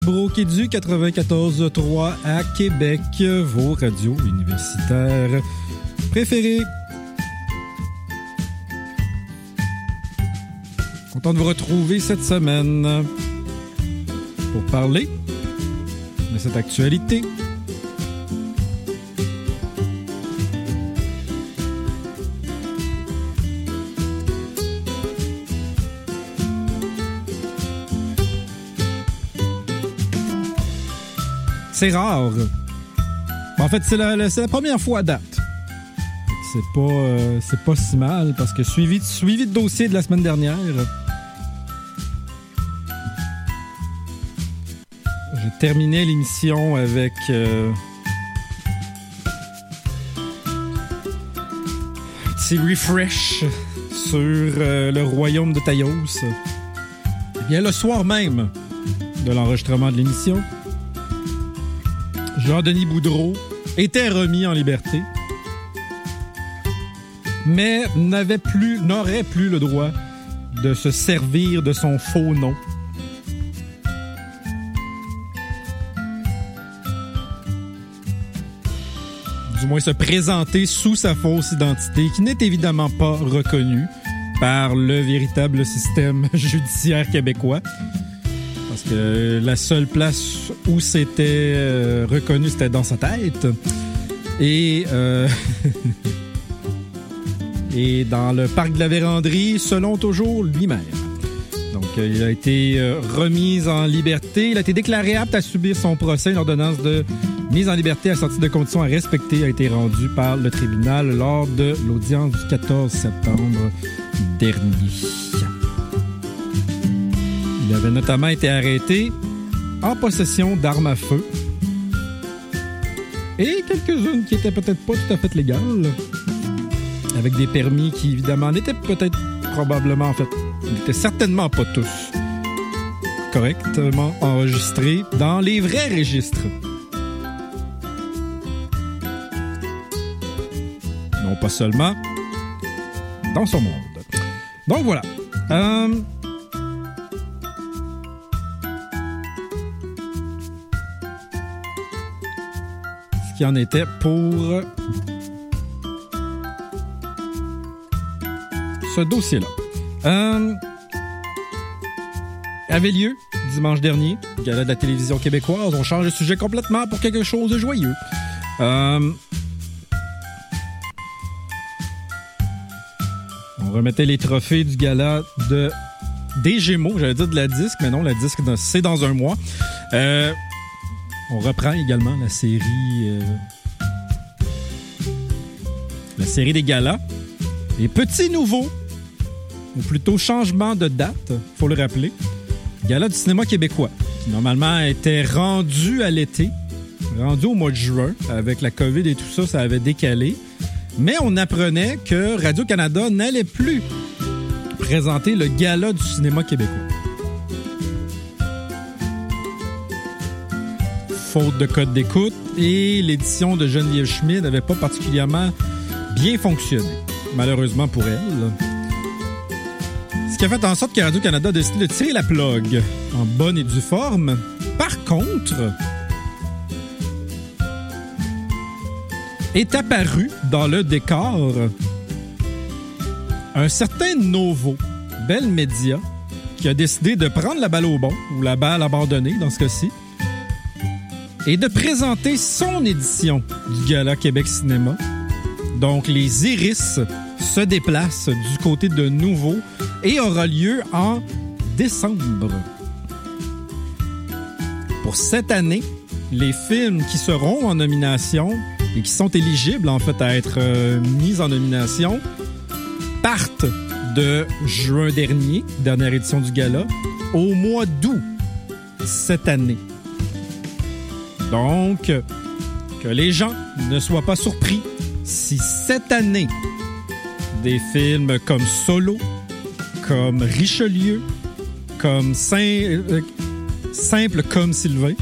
Broquet du 94.3 à Québec, vos radios universitaires préférées. Content de vous retrouver cette semaine pour parler de cette actualité. C'est rare. En fait, c'est la première fois à date. C'est pas si mal parce que suivi de dossier de la semaine dernière, je terminais l'émission avec un petit refresh sur le royaume de Taïos. Eh bien, le soir même de l'enregistrement de l'émission, Jean-Denis Boudreau était remis en liberté, mais n'aurait plus le droit de se servir de son faux nom. Du moins se présenter sous sa fausse identité, qui n'est évidemment pas reconnue par le véritable système judiciaire québécois. Parce que la seule place où c'était reconnu, c'était dans sa tête. Et dans le parc de la Vérandrie, selon toujours lui-même. Donc, il a été remis en liberté. Il a été déclaré apte à subir son procès. Une ordonnance de mise en liberté assortie de conditions à respecter a été rendue par le tribunal lors de l'audience du 14 septembre dernier. Il avait notamment été arrêté en possession d'armes à feu et quelques-unes qui étaient peut-être pas tout à fait légales, avec des permis qui, évidemment, n'étaient certainement pas tous correctement enregistrés dans les vrais registres. Non pas seulement dans son monde. Donc voilà. Qui en était pour ce dossier-là. Avait lieu dimanche dernier, gala de la télévision québécoise. On change de sujet complètement pour quelque chose de joyeux. On remettait les trophées du gala des Gémeaux. J'allais dire de la disque, mais non, la disque, c'est dans un mois. On reprend également la série des galas. Et petit nouveau, ou plutôt changement de date, faut le rappeler, gala du cinéma québécois, qui normalement était rendu à l'été, rendu au mois de juin. Avec la COVID et tout ça, ça avait décalé. Mais on apprenait que Radio-Canada n'allait plus présenter le gala du cinéma québécois. Faute de code d'écoute, et l'édition de Geneviève Schmid n'avait pas particulièrement bien fonctionné, malheureusement pour elle. Ce qui a fait en sorte que Radio-Canada a décidé de tirer la plug en bonne et due forme. Par contre, est apparu dans le décor un certain Novo, Bell Media, qui a décidé de prendre la balle au bon, ou la balle abandonnée dans ce cas-ci, et de présenter son édition du Gala Québec Cinéma. Donc, les Iris se déplacent du côté de Nouveau et aura lieu en décembre. Pour cette année, les films qui seront en nomination et qui sont éligibles, en fait, à être mis en nomination, partent de juin dernier, dernière édition du Gala, au mois d'août cette année. Donc, que les gens ne soient pas surpris si cette année, des films comme Solo, comme Richelieu, comme Simple comme Sylvain,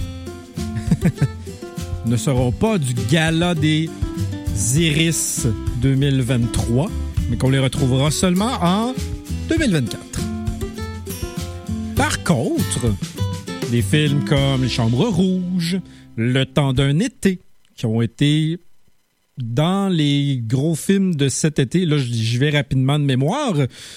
ne seront pas du Gala des Iris 2023, mais qu'on les retrouvera seulement en 2024. Par contre, Des films comme Les Chambres Rouges, Le Temps d'un été, qui ont été dans les gros films de cet été. Là, je vais rapidement de mémoire.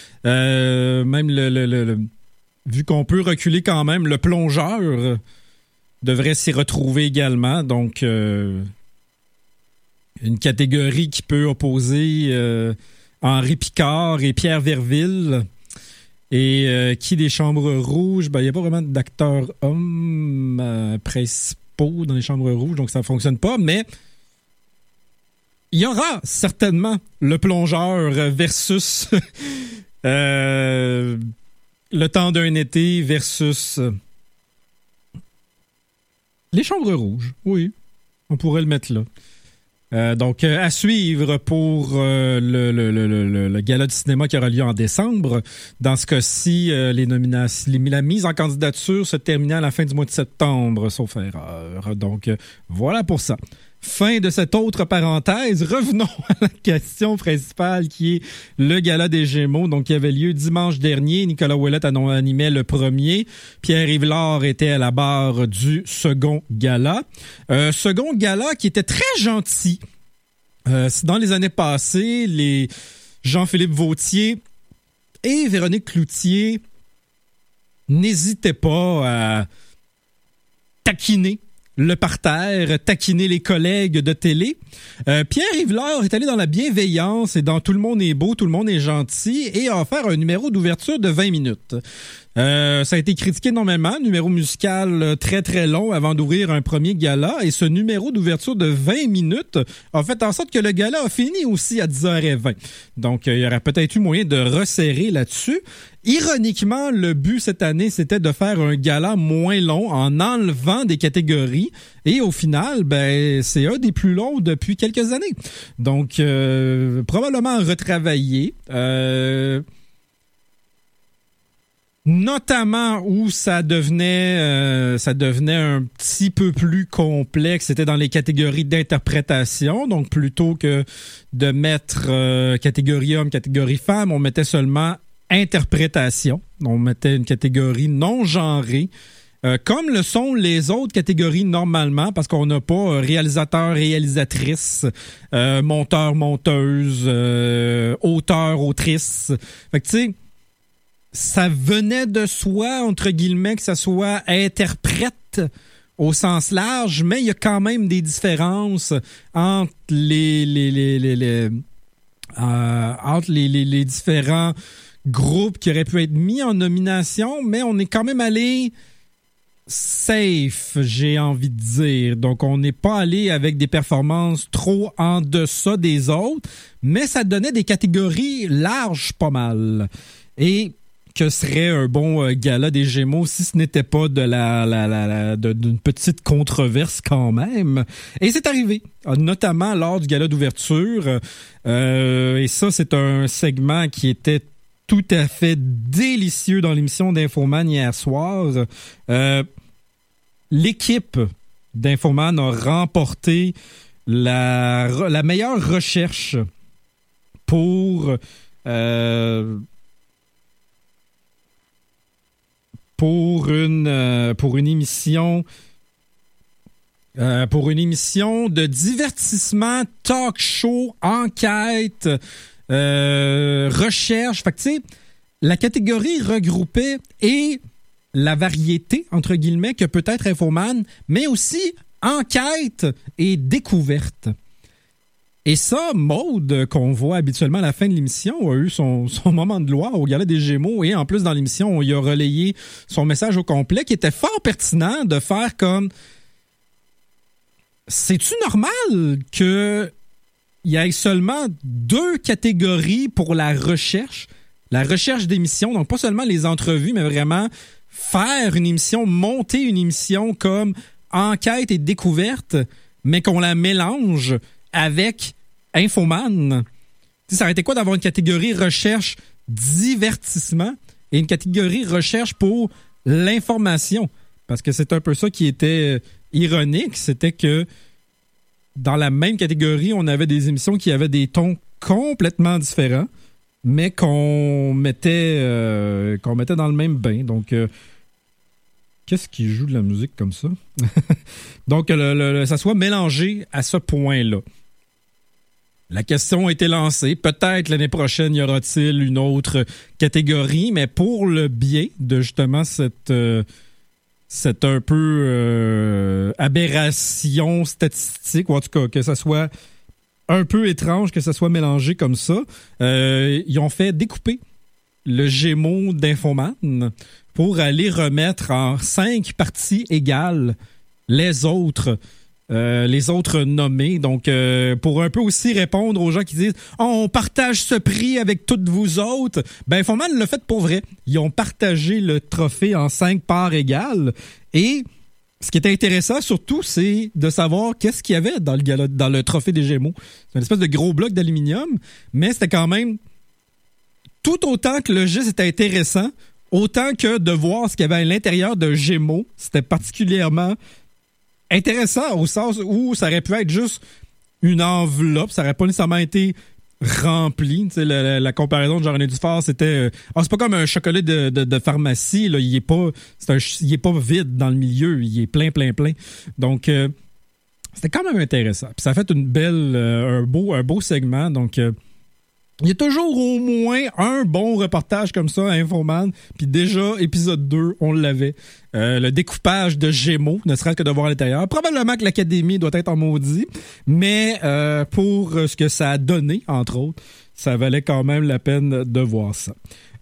Même vu qu'on peut reculer quand même, Le Plongeur devrait s'y retrouver également. Donc, une catégorie qui peut opposer Henri Picard et Pierre Verville. Et qui des Chambres Rouges? Il n'y a pas vraiment d'acteurs hommes principaux dans les Chambres Rouges, donc ça ne fonctionne pas, mais il y aura certainement Le Plongeur versus Le Temps d'un été versus Les Chambres Rouges. Oui, on pourrait le mettre là. Donc, à suivre pour le gala du cinéma qui aura lieu en décembre. Dans ce cas-ci, la mise en candidature se terminait à la fin du mois de septembre, sauf erreur. Donc, voilà pour ça. Fin de cette autre parenthèse. Revenons à la question principale qui est le gala des Gémeaux, donc qui avait lieu dimanche dernier. Nicolas Ouellet animait le premier. Pierre Yvelard était à la barre du second gala. Second gala qui était très gentil. Dans les années passées, les Jean-Philippe Vauthier et Véronique Cloutier n'hésitaient pas à taquiner le parterre, taquiner les collègues de télé. Pierre Yvelard est allé dans la bienveillance et dans Tout le monde est beau, tout le monde est gentil et a offert un numéro d'ouverture de 20 minutes. Ça a été critiqué énormément, numéro musical très très long avant d'ouvrir un premier gala et ce numéro d'ouverture de 20 minutes a fait en sorte que le gala a fini aussi à 10h20. Donc il y aurait peut-être eu moyen de resserrer là-dessus. Ironiquement, le but cette année, c'était de faire un gala moins long en enlevant des catégories et au final, c'est un des plus longs depuis quelques années. Donc probablement retravaillé. Notamment où ça devenait un petit peu plus complexe, c'était dans les catégories d'interprétation. Donc plutôt que de mettre catégorie homme, catégorie femme, on mettait seulement interprétation. On mettait une catégorie non genrée, comme le sont les autres catégories normalement, parce qu'on n'a pas réalisateur, réalisatrice, monteur, monteuse, auteur, autrice. Fait que tu sais, ça venait de soi, entre guillemets, que ça soit interprète au sens large, mais il y a quand même des différences entre les différents groupes qui auraient pu être mis en nomination, mais on est quand même allé safe, j'ai envie de dire. Donc, on n'est pas allé avec des performances trop en deçà des autres, mais ça donnait des catégories larges pas mal. Et que serait un bon gala des Gémeaux si ce n'était pas d'une petite controverse quand même. Et c'est arrivé, notamment lors du gala d'ouverture. Et ça, c'est un segment qui était tout à fait délicieux dans l'émission d'Infoman hier soir. L'équipe d'Infoman a remporté la meilleure recherche pour une émission de divertissement, talk show, enquête, recherche. Fait que tu sais, la catégorie regroupait et la variété entre guillemets que peut être Infoman, mais aussi enquête et découverte. Et ça, Maude, qu'on voit habituellement à la fin de l'émission, a eu son moment de gloire au Gala des Gémeaux. Et en plus, dans l'émission, on y a relayé son message au complet qui était fort pertinent de faire comme... C'est-tu normal qu'il y ait seulement 2 catégories pour la recherche d'émissions, donc pas seulement les entrevues, mais vraiment faire une émission, monter une émission comme enquête et découverte, mais qu'on la mélange avec Infoman. Tu sais, ça aurait été quoi d'avoir une catégorie recherche divertissement et une catégorie recherche pour l'information? Parce que c'est un peu ça qui était ironique, c'était que dans la même catégorie, on avait des émissions qui avaient des tons complètement différents, mais qu'on mettait dans le même bain. Donc, Qu'est-ce qui joue de la musique comme ça? Donc, ça soit mélangé à ce point-là. La question a été lancée. Peut-être l'année prochaine, y aura-t-il une autre catégorie, mais pour le biais de justement cette un peu aberration statistique, ou en tout cas que ça soit un peu étrange, que ça soit mélangé comme ça, ils ont fait découper le Gémeaux d'Infoman pour aller remettre en 5 parties égales les autres nommés. Donc, pour un peu aussi répondre aux gens qui disent « On partage ce prix avec toutes vous autres », ben Infoman l'a fait pour vrai. Ils ont partagé le trophée en 5 parts égales. Et ce qui est intéressant surtout, c'est de savoir qu'est-ce qu'il y avait dans le trophée des Gémeaux. C'est une espèce de gros bloc d'aluminium, mais c'était quand même tout autant que le geste était intéressant, autant que de voir ce qu'il y avait à l'intérieur de Gémeaux. C'était particulièrement intéressant au sens où ça aurait pu être juste une enveloppe, ça aurait pas nécessairement été rempli. Tu sais, la comparaison de Jean-René Dufort, c'était c'est pas comme un chocolat de pharmacie, là, il est pas vide dans le milieu, il est plein. Donc c'était quand même intéressant. Puis ça a fait une belle un beau segment. Donc il y a toujours au moins un bon reportage comme ça à Infoman. Puis déjà, épisode 2, on l'avait. Le découpage de Gémeaux, ne serait-ce que de voir à l'intérieur. Probablement que l'Académie doit être en maudit. Mais pour ce que ça a donné, entre autres, ça valait quand même la peine de voir ça.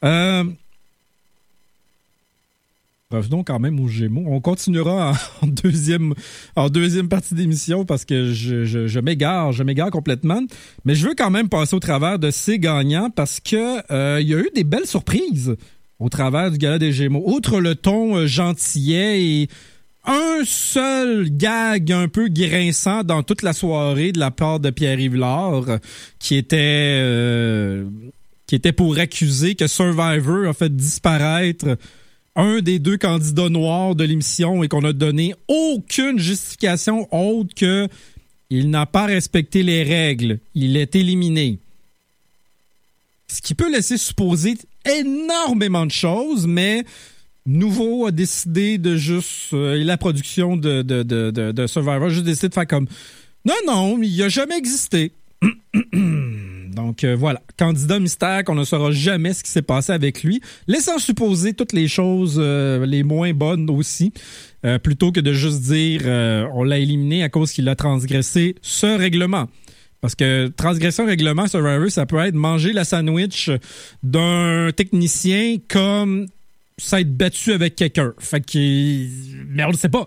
Revenons quand même aux Gémeaux. On continuera en deuxième partie d'émission parce que je m'égare complètement. Mais je veux quand même passer au travers de ces gagnants parce que il y a eu des belles surprises au travers du Gala des Gémeaux. Outre le ton gentillet et un seul gag un peu grinçant dans toute la soirée de la part de Pierre-Yves Lard qui était pour accuser que Survivor a fait disparaître un des 2 candidats noirs de l'émission et qu'on a donné aucune justification autre que il n'a pas respecté les règles. Il est éliminé. Ce qui peut laisser supposer énormément de choses, mais Nouveau a décidé de juste... la production de Survivor a juste décidé de faire comme... Non, il n'a jamais existé. Donc voilà, candidat mystère qu'on ne saura jamais ce qui s'est passé avec lui, laissant supposer toutes les choses les moins bonnes aussi, plutôt que de juste dire on l'a éliminé à cause qu'il a transgressé ce règlement. Parce que transgression règlement Survivor, ça peut être manger la sandwich d'un technicien comme s'être battu avec quelqu'un. Fait que... Mais on le sait pas.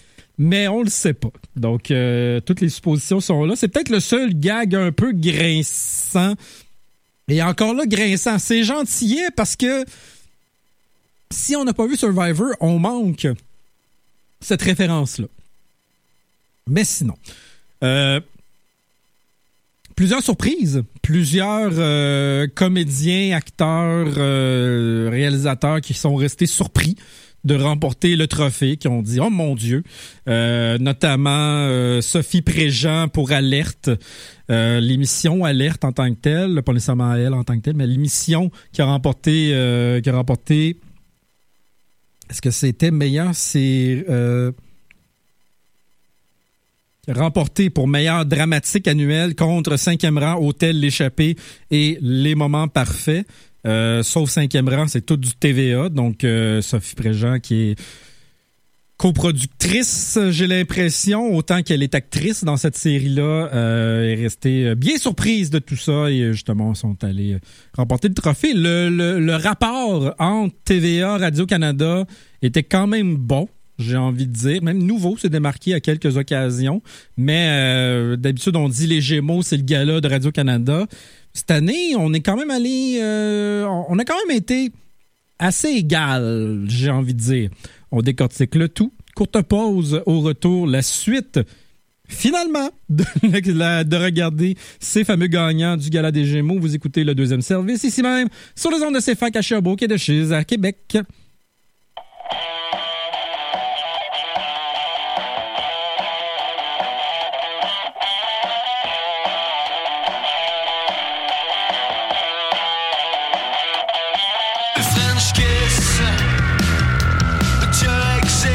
Donc, toutes les suppositions sont là. C'est peut-être le seul gag un peu grinçant. Et encore là, grinçant. C'est gentillet parce que si on n'a pas vu Survivor, on manque cette référence-là. Mais sinon, plusieurs surprises. Plusieurs comédiens, acteurs, réalisateurs qui sont restés surpris de remporter le trophée, qui ont dit « Oh mon Dieu », notamment Sophie Préjean pour Alerte, l'émission Alerte en tant que telle, pas nécessairement elle en tant que telle, mais l'émission qui a remporté, est-ce que c'était meilleur? C'est remporté pour meilleur dramatique annuel contre 5e rang, Hôtel L'Échappée et Les Moments Parfaits. Sauf 5e rang, c'est tout du TVA. Donc, Sophie Préjean qui est coproductrice, j'ai l'impression, autant qu'elle est actrice dans cette série-là, est restée bien surprise de tout ça et justement sont allés remporter le trophée. Le rapport entre TVA, Radio-Canada était quand même bon, j'ai envie de dire. Même Nouveau s'est démarqué à quelques occasions, mais d'habitude on dit les Gémeaux, c'est le gala de Radio-Canada. Cette année, on est quand même allé... on a quand même été assez égal, j'ai envie de dire. On décortique le tout. Courte pause, au retour, la suite, finalement, de regarder ces fameux gagnants du Gala des Gémeaux. Vous écoutez le deuxième service, ici même, sur les ondes de CFAC à Sherbrooke et de Chiz à Québec. French kiss, tu existe.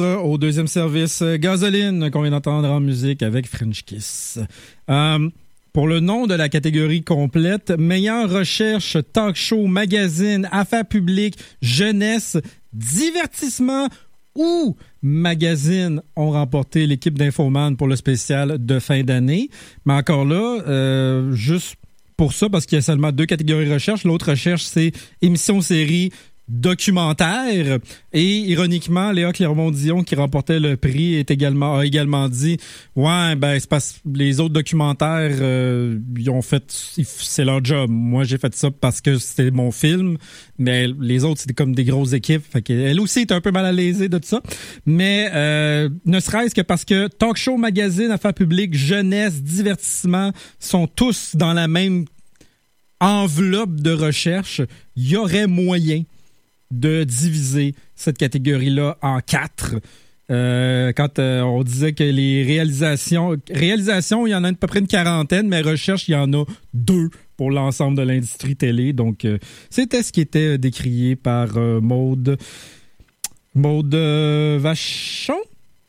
au deuxième service, Gasoline, qu'on vient d'entendre en musique avec French Kiss. Pour le nom de la catégorie complète, meilleure recherche, talk show, magazine, affaires publiques, jeunesse, divertissement ou magazine ont remporté l'équipe d'Infoman pour le spécial de fin d'année. Mais encore là, juste pour ça, parce qu'il y a seulement 2 catégories recherche. L'autre recherche, c'est émission série documentaire. Et ironiquement, Léa Clermont-Dion, qui remportait le prix, a également dit « Ouais, ben c'est parce que les autres documentaires, ils ont fait... C'est leur job. Moi, j'ai fait ça parce que c'était mon film. Mais les autres, c'était comme des grosses équipes. » Fait qu'elle aussi est un peu mal à l'aise de ça. Mais ne serait-ce que parce que talk show, magazine, affaires publiques, jeunesse, divertissement sont tous dans la même enveloppe de recherche, il y aurait moyen de diviser cette catégorie-là en 4. Quand on disait que les réalisations, il y en a à peu près une quarantaine, mais recherche, il y en a 2 pour l'ensemble de l'industrie télé. Donc, c'était ce qui était décrié par Maude Vachon.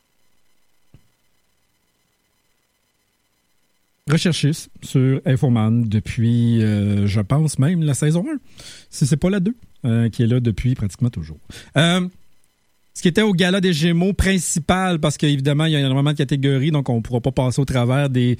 Recherchiste sur Infoman depuis, je pense même, la saison 1. Si c'est pas la 2. Qui est là depuis pratiquement toujours. Ce qui était au Gala des Gémeaux principal, parce qu'évidemment, il y a énormément de catégories, donc on ne pourra pas passer au travers des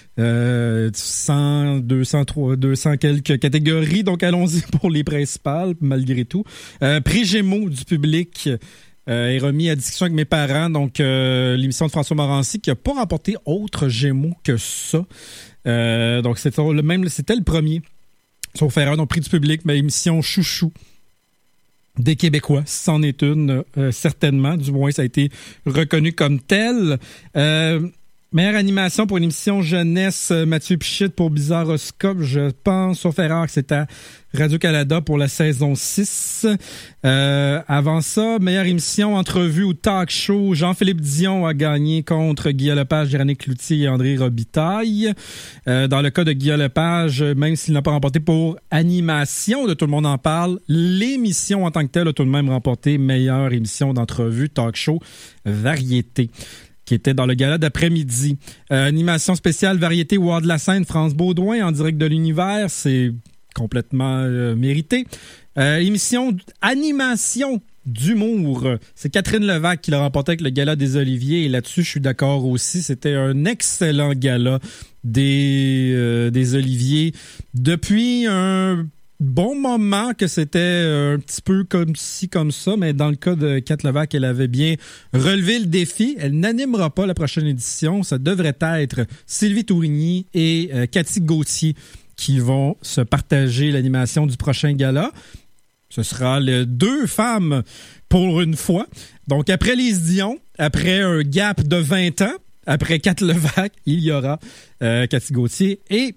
100, 200 quelques catégories. Donc allons-y pour les principales, malgré tout. Prix Gémeaux du public est remis à discussion avec mes parents. Donc l'émission de François Morancy qui n'a pas remporté autre Gémeaux que ça. Donc c'était le premier. Sauf erreur, donc prix du public, mais émission chouchou des Québécois, c'en est une, certainement. Du moins, ça a été reconnu comme tel. Meilleure animation pour une émission jeunesse, Mathieu Pichette pour Bizarroscope, je pense, sauf erreur, que c'était à Radio-Canada pour la saison 6. Avant ça, meilleure émission, entrevue ou talk show, Jean-Philippe Dion a gagné contre Guillaume Lepage, Véronique Cloutier et André Robitaille. Dans le cas de Guillaume Lepage, même s'il n'a pas remporté pour animation, de Tout le monde en parle, l'émission en tant que telle a tout de même remporté meilleure émission d'entrevue, talk show, variété, qui était dans le gala d'après-midi. Animation spéciale, variété, War de la scène, France Baudouin, en direct de l'univers, c'est complètement mérité. Émission animation d'humour, c'est Catherine Levac qui l'a remporté avec le gala des Oliviers, et là-dessus, je suis d'accord aussi, c'était un excellent gala des Oliviers. Depuis un bon moment que c'était un petit peu comme ci, comme ça, mais dans le cas de Kat Levac, elle avait bien relevé le défi. Elle n'animera pas la prochaine édition. Ça devrait être Sylvie Tourigny et Cathy Gauthier qui vont se partager l'animation du prochain gala. Ce sera les 2 femmes pour une fois. Donc, après Lise Dion, après un gap de 20 ans, après Kat Levac, il y aura Cathy Gauthier et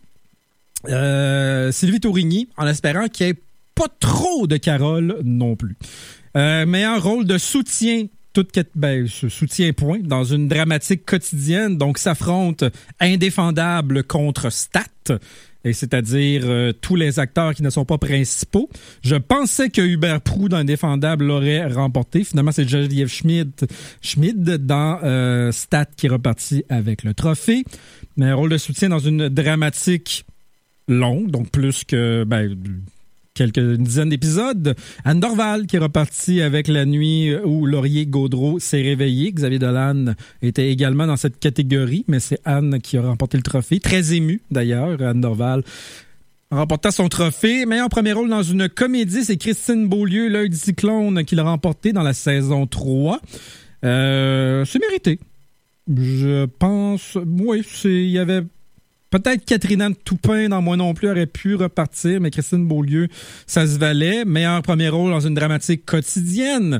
Sylvie Tourigny, en espérant qu'il n'y ait pas trop de Carole non plus. Meilleur rôle de soutien, soutien point, dans une dramatique quotidienne, donc s'affrontent Indéfendable contre Stat, et c'est-à-dire tous les acteurs qui ne sont pas principaux. Je pensais que Hubert Proulx dans Indéfendable l'aurait remporté. Finalement, c'est Geneviève Schmid dans Stat qui est reparti avec le trophée. Meilleur rôle de soutien dans une dramatique longue, donc plus que quelques dizaines d'épisodes. Anne Dorval qui est repartie avec La nuit où Laurier Gaudreau s'est réveillé. Xavier Dolan était également dans cette catégorie, mais c'est Anne qui a remporté le trophée. Très émue d'ailleurs, Anne Dorval remporta son trophée. Meilleur premier rôle dans une comédie, c'est Christine Beaulieu, L'œil du cyclone, qui l'a remporté dans la saison 3. C'est mérité. Je pense, oui, il y avait peut-être Catherine Anne Toupin dans Moi non plus aurait pu repartir, mais Christine Beaulieu, ça se valait. Meilleur premier rôle dans une dramatique quotidienne.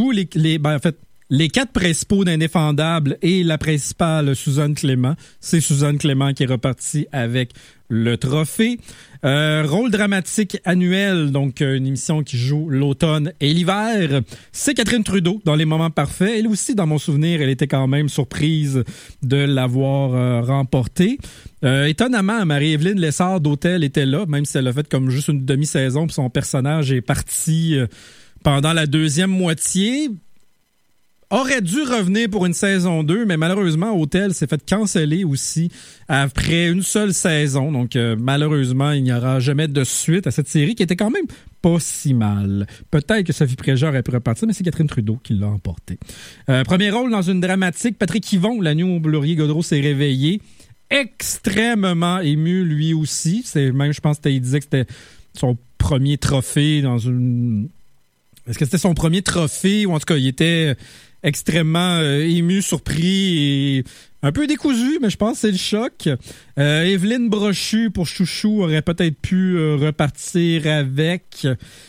Les 4 principaux d'Indéfendable et la principale, Suzanne Clément. C'est Suzanne Clément qui est repartie avec le trophée. Rôle dramatique annuel, donc une émission qui joue l'automne et l'hiver. C'est Catherine Trudeau dans Les Moments Parfaits. Elle aussi, dans mon souvenir, elle était quand même surprise de l'avoir remporté. Étonnamment, Marie-Évelyne Lessard d'Hôtel était là, même si elle a fait comme juste une demi-saison, puis son personnage est parti pendant la deuxième moitié. aurait dû revenir pour une saison 2, mais malheureusement, Hotel s'est fait canceller aussi après une seule saison. Donc, malheureusement, il n'y aura jamais de suite à cette série qui était quand même pas si mal. Peut-être que Sophie Préjean aurait pu repartir, mais c'est Catherine Trudeau qui l'a emporté. Premier rôle dans une dramatique, Patrick Yvon, la nuit où Laurier-Gaudreault s'est réveillé. Extrêmement ému, lui aussi. C'est même, je pense qu'il disait que c'était son premier trophée dans une... Est-ce que c'était son premier trophée? Ou en tout cas, il était extrêmement ému, surpris et un peu décousu, mais je pense que c'est le choc. Évelyne Brochu pour Chouchou aurait peut-être pu repartir avec.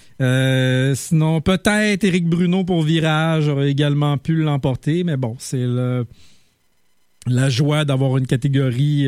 Sinon, peut-être Éric Bruno pour Virage aurait également pu l'emporter, mais bon, c'est la joie d'avoir une catégorie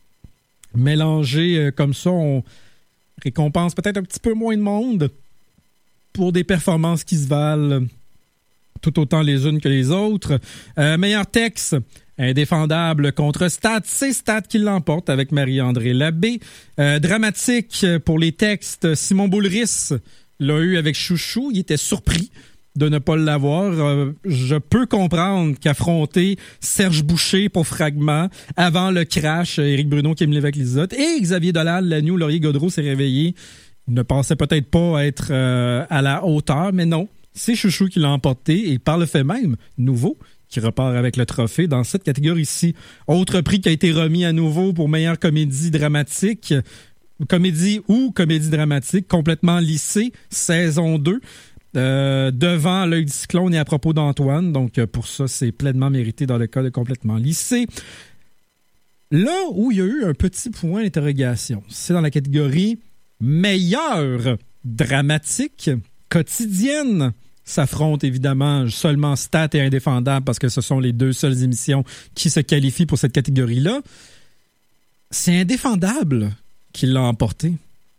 mélangée comme ça. On récompense peut-être un petit peu moins de monde pour des performances qui se valent tout autant les unes que les autres. Meilleur texte, Indéfendable contre Stat. C'est Stat qui l'emporte avec Marie-André Labbé. Dramatique pour les textes, Simon Boulris l'a eu avec Chouchou. Il était surpris de ne pas l'avoir. Je peux comprendre qu'affronter Serge Boucher pour Fragment, avant le crash, Éric Bruno qui aime avec Lisotte, et Xavier Dolan, la nuit où Laurier-Gaudreault s'est réveillé, il ne pensait peut-être pas être à la hauteur, mais non, c'est Chouchou qui l'a emporté, et par le fait même, Nouveau, qui repart avec le trophée dans cette catégorie-ci. Autre prix qui a été remis à nouveau pour meilleure comédie dramatique, comédie ou comédie dramatique, complètement lissée, saison 2, devant L'œil du cyclone et À propos d'Antoine. Donc, pour ça, c'est pleinement mérité dans le cas de complètement lissé. Là où il y a eu un petit point d'interrogation, c'est dans la catégorie meilleure dramatique quotidienne. S'affrontent évidemment seulement Stat et Indéfendable parce que ce sont les deux seules émissions qui se qualifient pour cette catégorie-là. C'est Indéfendable qui l'a emporté.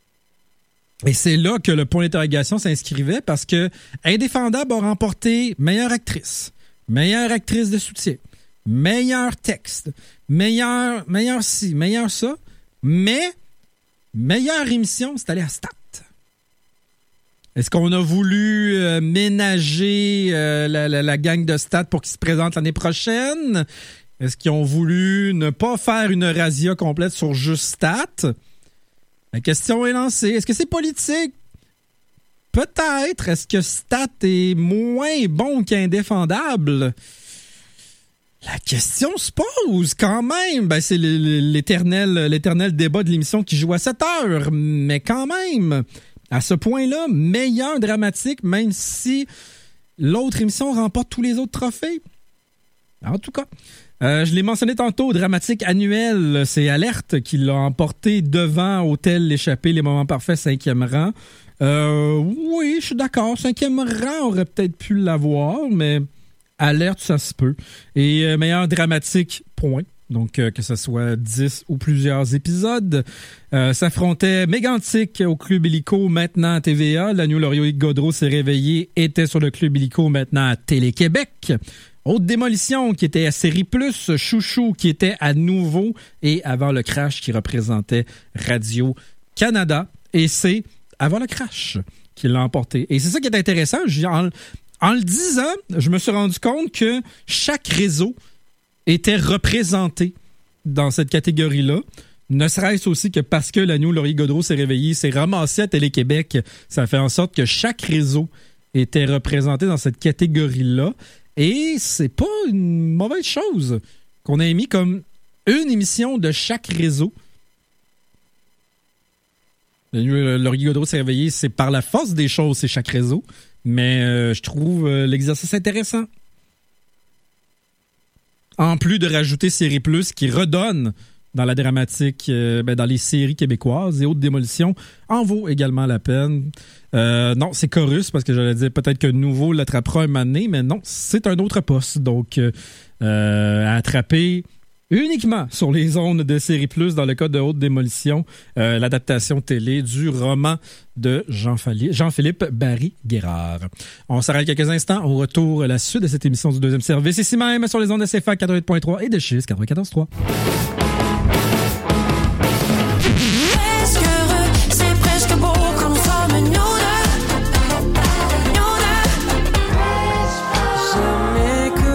Et c'est là que le point d'interrogation s'inscrivait parce que Indéfendable a remporté meilleure actrice de soutien, meilleur texte, meilleur ci, meilleur ça, mais meilleure émission, c'est allé à Stat. Est-ce qu'on a voulu ménager la gang de Stat pour qu'ils se présentent l'année prochaine? Est-ce qu'ils ont voulu ne pas faire une razzia complète sur juste Stat? La question est lancée. Est-ce que c'est politique? Peut-être. Est-ce que Stat est moins bon qu'Indéfendable? La question se pose quand même. Ben, c'est l'éternel débat de l'émission qui joue à 7 heures. Mais quand même, à ce point-là, meilleur dramatique, même si l'autre émission remporte tous les autres trophées. En tout cas, je l'ai mentionné tantôt, dramatique annuel, c'est Alerte qui l'a emporté devant Hôtel L'Échappée, Les Moments Parfaits, 5e rang. Oui, je suis d'accord, 5e rang aurait peut-être pu l'avoir, mais Alerte, ça se peut. Et meilleur dramatique, point. Donc, que ce soit 10 ou plusieurs épisodes. S'affrontait Mégantic au Club Illico, maintenant à TVA. La nuit où Laurier-Gaudreault s'est réveillé était sur le Club Illico, maintenant à Télé-Québec. Haute Démolition qui était à Série Plus. Chouchou qui était à Nouveau. Et Avant le crash qui représentait Radio-Canada. Et c'est Avant le crash qui l'a emporté. Et c'est ça qui est intéressant. En le disant, je me suis rendu compte que chaque réseau était représenté dans cette catégorie-là. Ne serait-ce aussi que parce que la nuit où Laurier-Gaudreault s'est réveillé, s'est ramassé à Télé-Québec, ça fait en sorte que chaque réseau était représenté dans cette catégorie-là. Et c'est pas une mauvaise chose qu'on ait mis comme une émission de chaque réseau. La nuit où Laurier-Gaudreault s'est réveillé, c'est par la force des choses, c'est chaque réseau. Mais je trouve l'exercice intéressant. En plus de rajouter Série Plus qui redonne dans la dramatique, dans les séries québécoises et Haute Démolition, en vaut également la peine. Non, c'est Chorus, parce que j'allais dire peut-être que Nouveau l'attrapera un moment donné, mais non, c'est un autre poste. Donc, à attraper uniquement sur les ondes de Série Plus, dans le cas de Haute Démolition, l'adaptation télé du roman de Jean-Philippe Barry-Guérard. On s'arrête quelques instants. Au retour, la suite de cette émission du deuxième service, ici même sur les ondes de CFAC 88.3 et de Chiz 94.3. Jamais que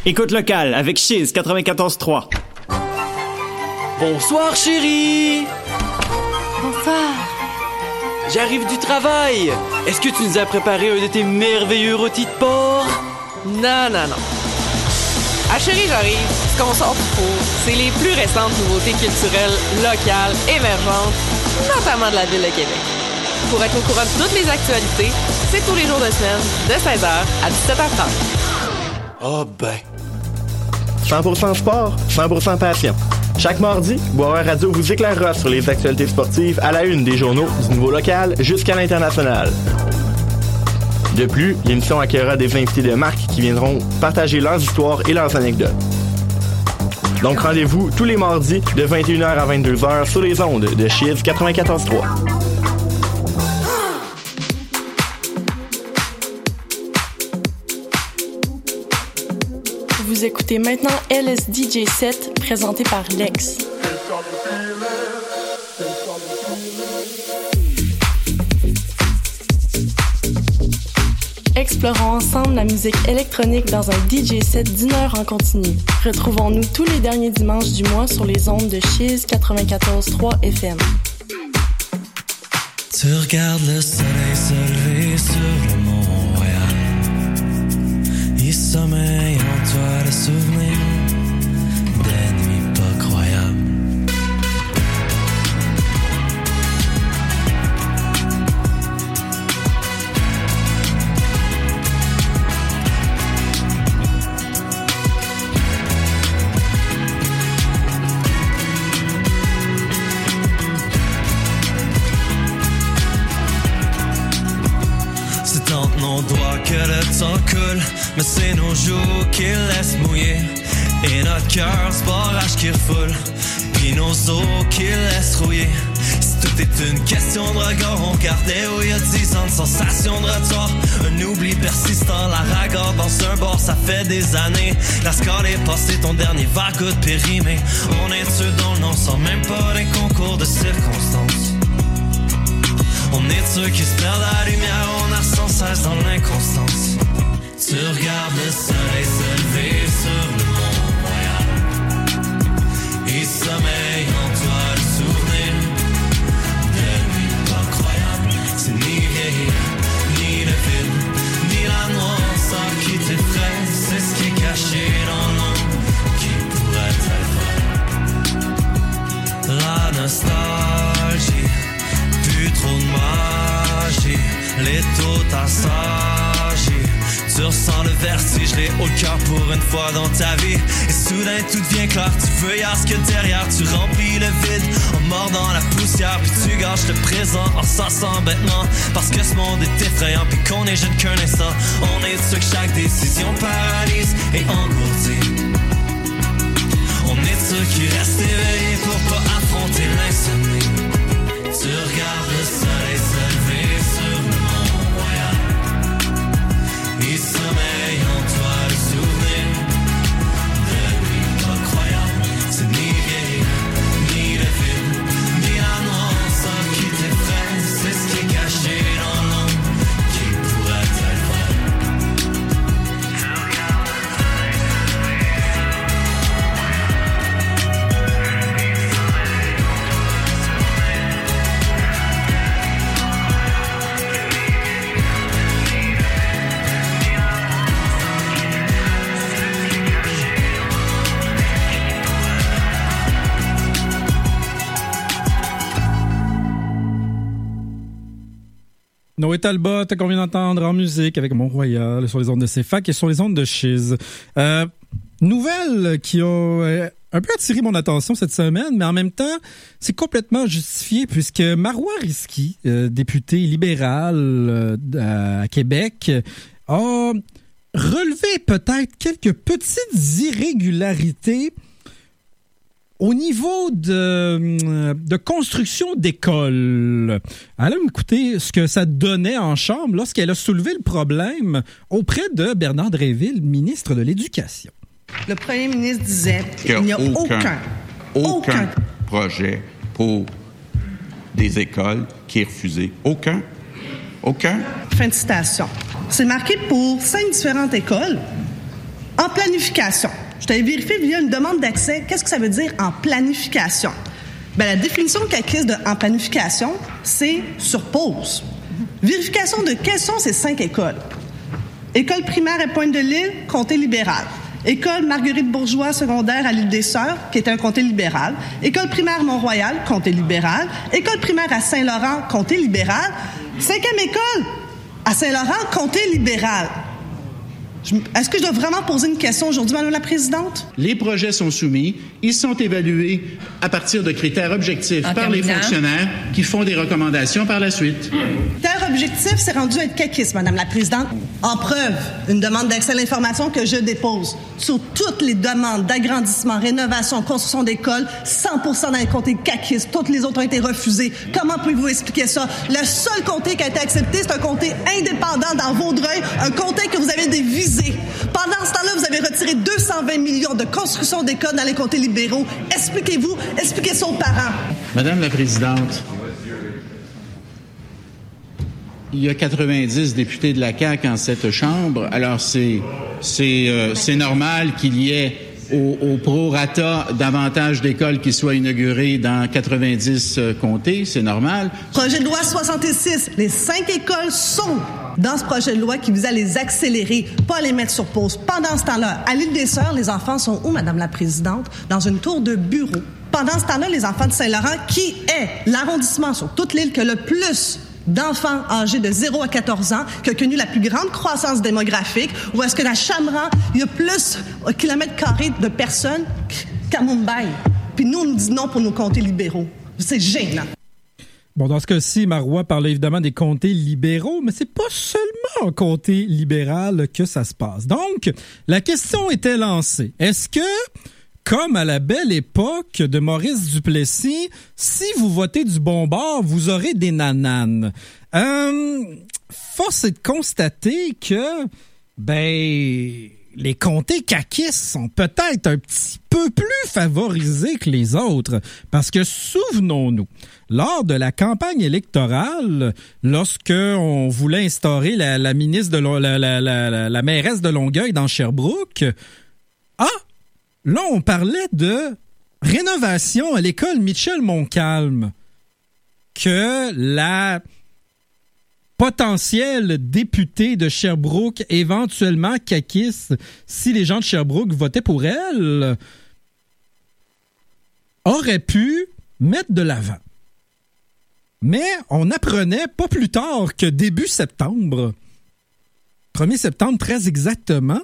Écoute locale avec Chiz 94.3. Bonsoir, chérie! Bonsoir. J'arrive du travail. Est-ce que tu nous as préparé un de tes merveilleux rôtis de porc? Non. Ah chérie, j'arrive. Ce qu'on sort du four, c'est les plus récentes nouveautés culturelles, locales, émergentes, notamment de la Ville de Québec. Pour être au courant de toutes les actualités, c'est tous les jours de semaine, de 16h à 17h30. Oh ben. 100% sport, 100% passion. Chaque mardi, Boisvert Radio vous éclairera sur les actualités sportives à la une des journaux du niveau local jusqu'à l'international. De plus, l'émission accueillera des invités de marque qui viendront partager leurs histoires et leurs anecdotes. Donc rendez-vous tous les mardis de 21h à 22h sur les ondes de Chiz 94.3. Vous écoutez maintenant LSDJ7 présenté par Lex. Explorons ensemble la musique électronique dans un DJ set d'une heure en continu. Retrouvons-nous tous les derniers dimanches du mois sur les ondes de Chiz 94.3 FM. Tu regardes le soleil se lever sur le Mont-Royal. Il sommeille en toi le souvenir des nuits pas croyables. C'est entre nos doigts que le temps coule, mais c'est nos joues qui laissent mouiller. Et notre cœur, ce barrage qui refoule, puis nos os qui laissent rouiller. Si tout est une question de regard, on regardait où il y a 10 ans de sensation de retour. Un oubli persistant, la ragarde dans un bord, ça fait des années. La score est passée, ton dernier vague de périmé. On est ceux dont le nom sans même pas les concours de circonstances. On est ceux qui se perdent la lumière, on a sans cesse dans l'inconstance. Tu regardes le soleil se lever sur le Mont-Royal. Il sommeille en toi le souvenir de nuits pas croyables. C'est ni vieillir, ni le vide, ni la noirceur qui t'effraie. C'est ce qui est caché dans l'ombre qui pourrait être vrai. La nostalgie, plus trop de magie, les taux t'assagis. Tu ressens le vertige, les hauts le cœur pour une fois dans ta vie. Et soudain tout devient clair, tu veux y avoir ce que derrière. Tu remplis le vide en mordant la poussière. Puis tu gâches le présent en s'en bêtement. Parce que ce monde est effrayant, puis qu'on est jeune qu'un instant. On est ceux que chaque décision paralyse et engourdit. On est ceux qui restent éveillés pour pas affronter l'insomnie. Tu regardes le soleil se lever sur le Mont-Royal. Il sommeille en toi le souvenir de nuits pas croyables. C'est ni vieillir, ni le vide, ni la noirceur qui t'effraie. C'est ce qui est caché dans l'ombre qui pourrait être vrai. Tu regardes le soleil se lever sur le Mont-Royal. Il sommeille en toi le souvenir. Noé Talbot, qu'on vient d'entendre en musique avec Mont-Royal sur les ondes de CFAC et sur les ondes de Chiz. Nouvelle qui a un peu attiré mon attention cette semaine, mais en même temps, c'est complètement justifié puisque Marois Risky, député libéral à Québec, a relevé peut-être quelques petites irrégularités au niveau de construction d'écoles. Allons écouter ce que ça donnait en chambre lorsqu'elle a soulevé le problème auprès de Bernard Drinville, ministre de l'Éducation. Le premier ministre disait qu'il n'y a aucun projet pour des écoles qui est refusé. Aucun. Fin de citation. C'est marqué pour 5 différentes écoles. En planification, je t'avais vérifié via une demande d'accès, qu'est-ce que ça veut dire en planification? Bien, la définition qu'acquise en planification, c'est sur pause. Vérification de quelles sont ces 5 écoles. École primaire à Pointe-de-l'Île, comté libéral. École Marguerite-Bourgeois secondaire à l'Île-des-Sœurs, qui est un comté libéral. École primaire Mont-Royal, comté libéral. École primaire à Saint-Laurent, comté libéral. 5e école à Saint-Laurent, comté libéral. Est-ce que je dois vraiment poser une question aujourd'hui, Madame la Présidente? Les projets sont soumis. Ils sont évalués à partir de critères objectifs par les fonctionnaires qui font des recommandations par la suite. Critère objectif, c'est rendu à être caquiste, Madame la Présidente. En preuve, une demande d'accès à l'information que je dépose sur toutes les demandes d'agrandissement, rénovation, construction d'écoles, 100% dans les comtés caquistes. Toutes les autres ont été refusées. Comment pouvez-vous expliquer ça? Le seul comté qui a été accepté, c'est un comté indépendant dans Vaudreuil, un comté que vous avez dévisé. Pendant ce temps-là, vous avez retiré 220 millions de construction d'écoles dans les comtés libéraux. Expliquez-vous, expliquez ça aux parents. Madame la Présidente, il y a 90 députés de la CAQ en cette Chambre. Alors, c'est normal qu'il y ait au prorata davantage d'écoles qui soient inaugurées dans 90 comtés. C'est normal. Projet de loi 66. Les 5 écoles sont dans ce projet de loi qui vise à les accélérer, pas à les mettre sur pause. Pendant ce temps-là, à l'Île-des-Sœurs, les enfants sont où, Madame la Présidente? Dans une tour de bureau. Pendant ce temps-là, les enfants de Saint-Laurent, qui est l'arrondissement sur toute l'île que le plus d'enfants âgés de 0 à 14 ans, qui a connu la plus grande croissance démographique, ou est-ce que la Chamran, il y a plus de kilomètres carrés de personnes qu'à Mumbai? Puis nous, on nous dit non pour nos comtés libéraux. C'est gênant. Bon, dans ce cas-ci, Marois parlait évidemment des comtés libéraux, mais c'est pas seulement en comté libéral que ça se passe. Donc, la question était lancée. Est-ce que, comme à la belle époque de Maurice Duplessis, si vous votez du bon bord, vous aurez des nananes? Force est de constater que, les comtés caquistes sont peut-être un petit peu plus favorisés que les autres. Parce que, souvenons-nous, lors de la campagne électorale, lorsque on voulait instaurer la ministre de la mairesse de Longueuil dans Sherbrooke, là, on parlait de rénovation à l'école Michel-Montcalm, que la potentielle députée de Sherbrooke, éventuellement caquiste, si les gens de Sherbrooke votaient pour elle, aurait pu mettre de l'avant. Mais on apprenait pas plus tard que début septembre, 1er septembre très exactement,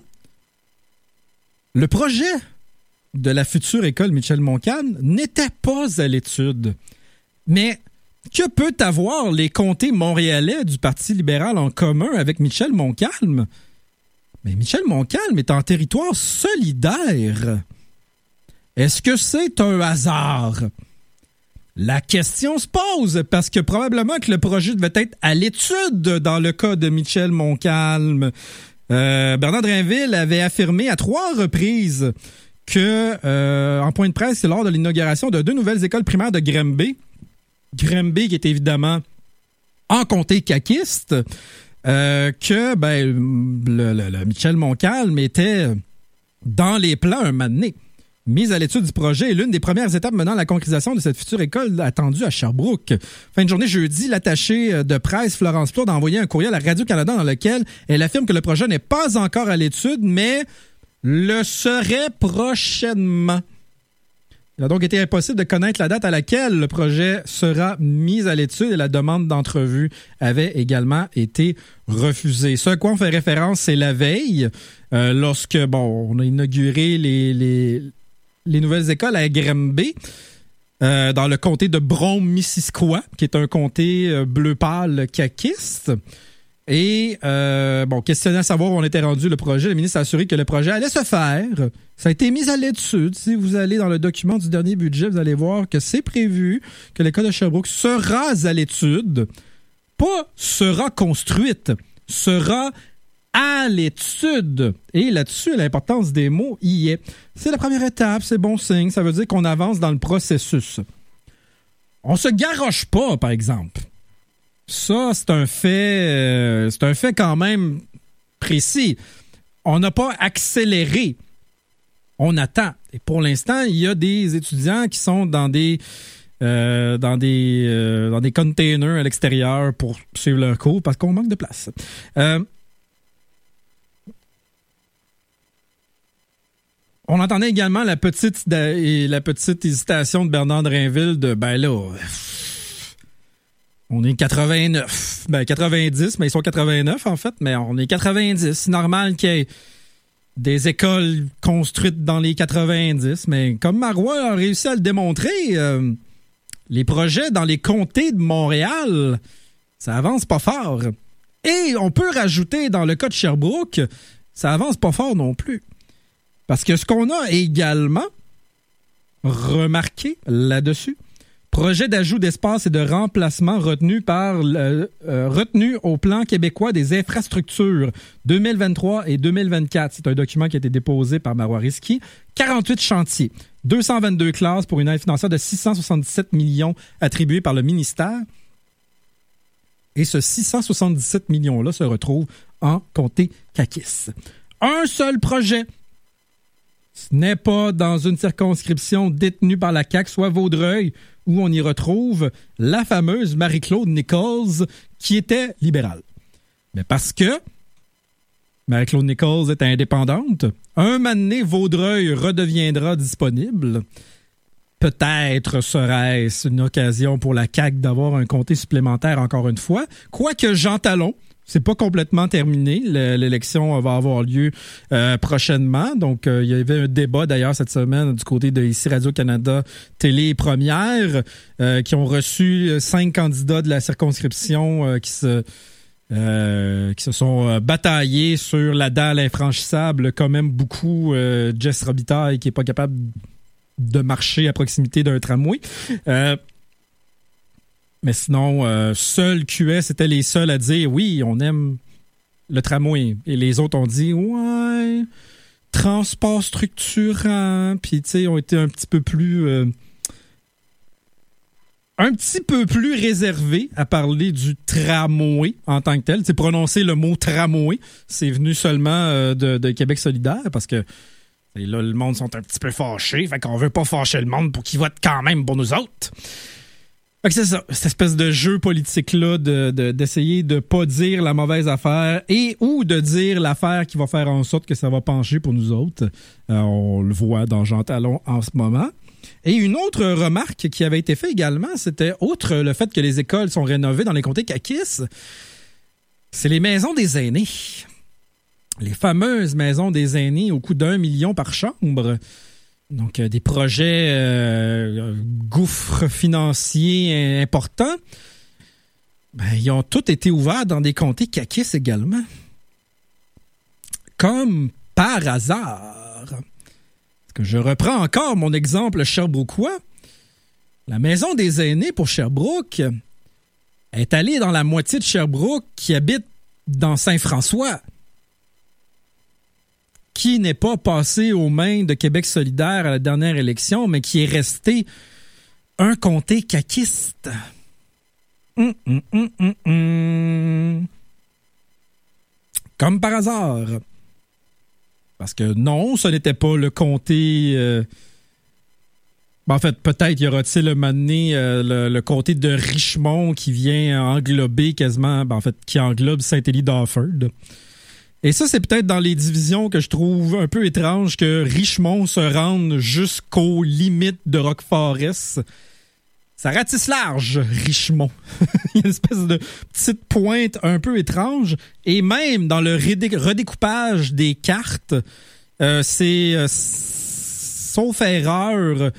le projet de la future école Michel-Montcalm n'était pas à l'étude. Mais que peut avoir les comtés montréalais du Parti libéral en commun avec Michel-Montcalm? Mais Michel-Montcalm est en territoire solidaire. Est-ce que c'est un hasard? La question se pose parce que probablement que le projet devait être à l'étude dans le cas de Michel-Montcalm. Bernard Drinville avait affirmé à 3 reprises que, en point de presse, lors de l'inauguration de 2 nouvelles écoles primaires de Granby qui est évidemment en comté caquiste, que le Michel-Montcalm était dans les plans un moment donné. Mise à l'étude du projet est l'une des premières étapes menant à la concrétisation de cette future école attendue à Sherbrooke. Fin de journée jeudi, l'attachée de presse Florence Plourde a envoyé un courriel à Radio-Canada dans lequel elle affirme que le projet n'est pas encore à l'étude, mais le serait prochainement. Il a donc été impossible de connaître la date à laquelle le projet sera mis à l'étude et la demande d'entrevue avait également été refusée. Ce à quoi on fait référence, c'est la veille, lorsque on a inauguré les nouvelles écoles à Granby, dans le comté de Brome-Missisquoi, qui est un comté bleu pâle caquiste. Et, questionné à savoir où on était rendu le projet, le ministre a assuré que le projet allait se faire. Ça a été mis à l'étude. Si vous allez dans le document du dernier budget, vous allez voir que c'est prévu que l'école de Sherbrooke sera à l'étude. Pas sera construite, sera à l'étude. Et là-dessus, l'importance des mots y est. C'est la première étape, c'est bon signe. Ça veut dire qu'on avance dans le processus. On se garoche pas, par exemple. Ça, c'est un fait quand même précis. on n'a pas accéléré. On attend. Et pour l'instant, il y a des étudiants qui sont dans des containers à l'extérieur pour suivre leur cours parce qu'on manque de place. On entendait également la petite hésitation de Bernard Drinville de ben là, on est 89. Ben 90, mais ils sont 89 en fait, mais on est 90. C'est normal qu'il y ait des écoles construites dans les 90, mais comme Marois a réussi à le démontrer, les projets dans les comtés de Montréal, ça avance pas fort. Et on peut rajouter dans le cas de Sherbrooke, ça avance pas fort non plus. Parce que ce qu'on a également remarqué là-dessus, projet d'ajout d'espace et de remplacement retenu au plan québécois des infrastructures 2023 et 2024. C'est un document qui a été déposé par Marois Risky. 48 chantiers, 222 classes pour une aide financière de 677 millions attribués par le ministère. Et ce 677 millions-là se retrouve en comté Kakis. Un seul projet. Ce n'est pas dans une circonscription détenue par la CAQ, soit Vaudreuil, où on y retrouve la fameuse Marie-Claude Nichols, qui était libérale. Mais parce que Marie-Claude Nichols est indépendante, un moment donné, Vaudreuil redeviendra disponible. Peut-être serait-ce une occasion pour la CAQ d'avoir un comté supplémentaire encore une fois. Quoique Jean Talon, c'est pas complètement terminé. L'élection va avoir lieu prochainement. Donc, il y avait un débat d'ailleurs cette semaine du côté de ici Radio-Canada Télé Première qui ont reçu 5 candidats de la circonscription qui se sont bataillés sur la dalle infranchissable, quand même beaucoup Jess Robitaille qui est pas capable de marcher à proximité d'un tramway. Mais sinon, seul QS étaient les seuls à dire oui, on aime le tramway. Et les autres ont dit ouais, transport structurant. Puis tu sais, ont été un petit peu plus réservés à parler du tramway en tant que tel. C'est prononcer le mot tramway, c'est venu seulement de Québec solidaire parce que et là, le monde sont un petit peu fâchés. Fait qu'on veut pas fâcher le monde pour qu'ils votent quand même pour nous autres. Fait que c'est ça, cette espèce de jeu politique-là d'essayer de pas dire la mauvaise affaire ou de dire l'affaire qui va faire en sorte que ça va pencher pour nous autres. On le voit dans Jean Talon en ce moment. Et une autre remarque qui avait été faite également, c'était, outre le fait que les écoles sont rénovées dans les comtés Kakis, c'est les maisons des aînés. Les fameuses maisons des aînés au coût d'1 million par chambre. Donc, des projets gouffres financiers importants. Ben, ils ont tous été ouverts dans des comtés Kakis également. Comme par hasard. Parce que je reprends encore mon exemple sherbrookois. La maison des aînés pour Sherbrooke est allée dans la moitié de Sherbrooke qui habite dans Saint-François, qui n'est pas passé aux mains de Québec solidaire à la dernière élection, mais qui est resté un comté caquiste. Comme par hasard. Parce que non, ce n'était pas le comté... En fait, peut-être y aura-t-il un moment donné le comté de Richmond qui vient englober quasiment... en fait, qui englobe Saint-Élie-d'Offord. Et ça, c'est peut-être dans les divisions que je trouve un peu étrange que Richmond se rende jusqu'aux limites de Rock Forest. Ça ratisse large, Richmond. Il y a une espèce de petite pointe un peu étrange. Et même dans le redécoupage des cartes, c'est, sauf erreur,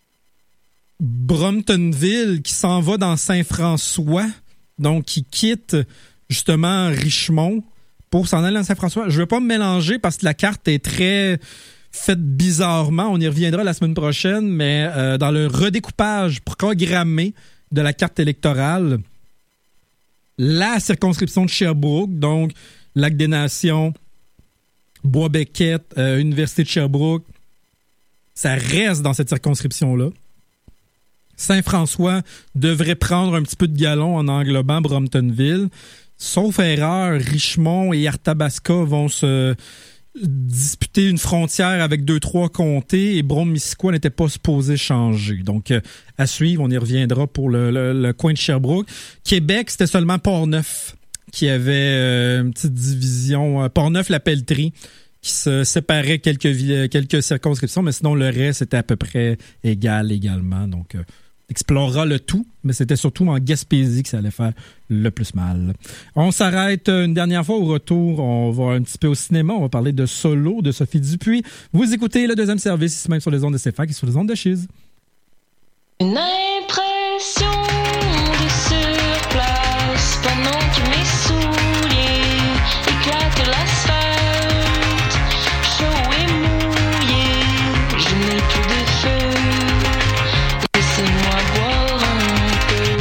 Bromptonville qui s'en va dans Saint-François, donc qui quitte justement Richmond pour s'en aller dans Saint-François. Je ne veux pas me mélanger parce que la carte est très faite bizarrement. On y reviendra la semaine prochaine, mais dans le redécoupage programmé de la carte électorale, la circonscription de Sherbrooke, donc Lac-des-Nations, Bois-Beckett, Université de Sherbrooke, ça reste dans cette circonscription-là. Saint-François devrait prendre un petit peu de galon en englobant Bromptonville. Sauf erreur, Richmond et Arthabasca vont se disputer une frontière avec 2-3 comtés et Brome-Missisquoi n'était pas supposé changer. Donc, à suivre, on y reviendra pour le coin de Sherbrooke. Québec, c'était seulement Portneuf qui avait une petite division. Portneuf-la-Pelletrie qui se séparait quelques circonscriptions, mais sinon, le reste était à peu près égal également. Donc, explorera le tout, mais c'était surtout en Gaspésie que ça allait faire le plus mal. On s'arrête une dernière fois. Au retour, on va un petit peu au cinéma. On va parler de Solo de Sophie Dupuis. Vous écoutez le deuxième service, ici même sur les ondes de CFAC et sur les ondes de Chiz. Une impression de surplace pendant que mes souliers éclatent l'asphalte, chaud et mouillé. Je n'ai plus de feu. Laissez-moi boire un peu.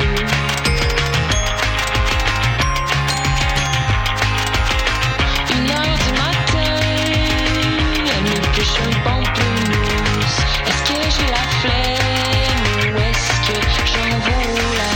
Une heure du matin, elle me pêche un pamplemousse. Est-ce que j'ai la flemme ou est-ce que j'en vaux la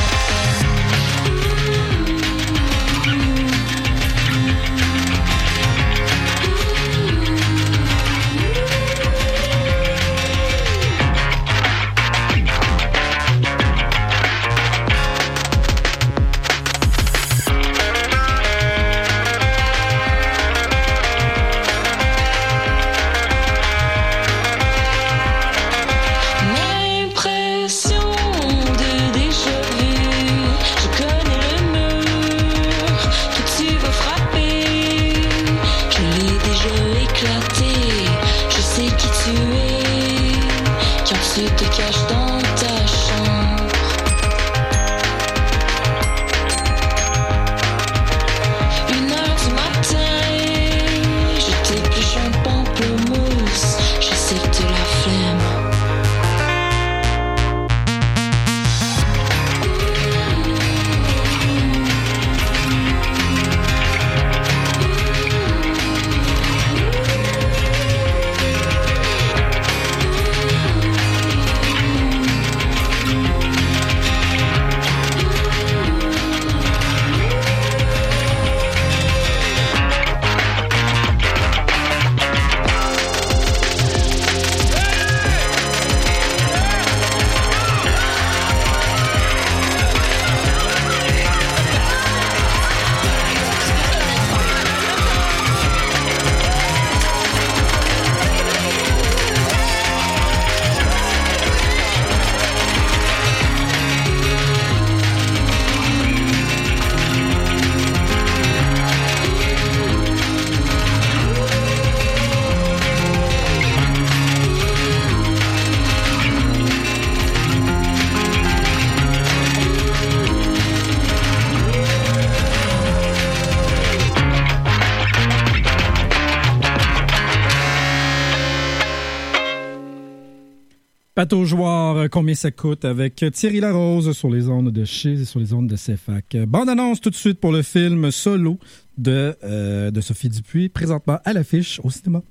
Bateau joueur, combien ça coûte avec Thierry Larose sur les ondes de Chiz et sur les ondes de CFAC. Bande-annonce tout de suite pour le film Solo de Sophie Dupuis, présentement à l'affiche au cinéma.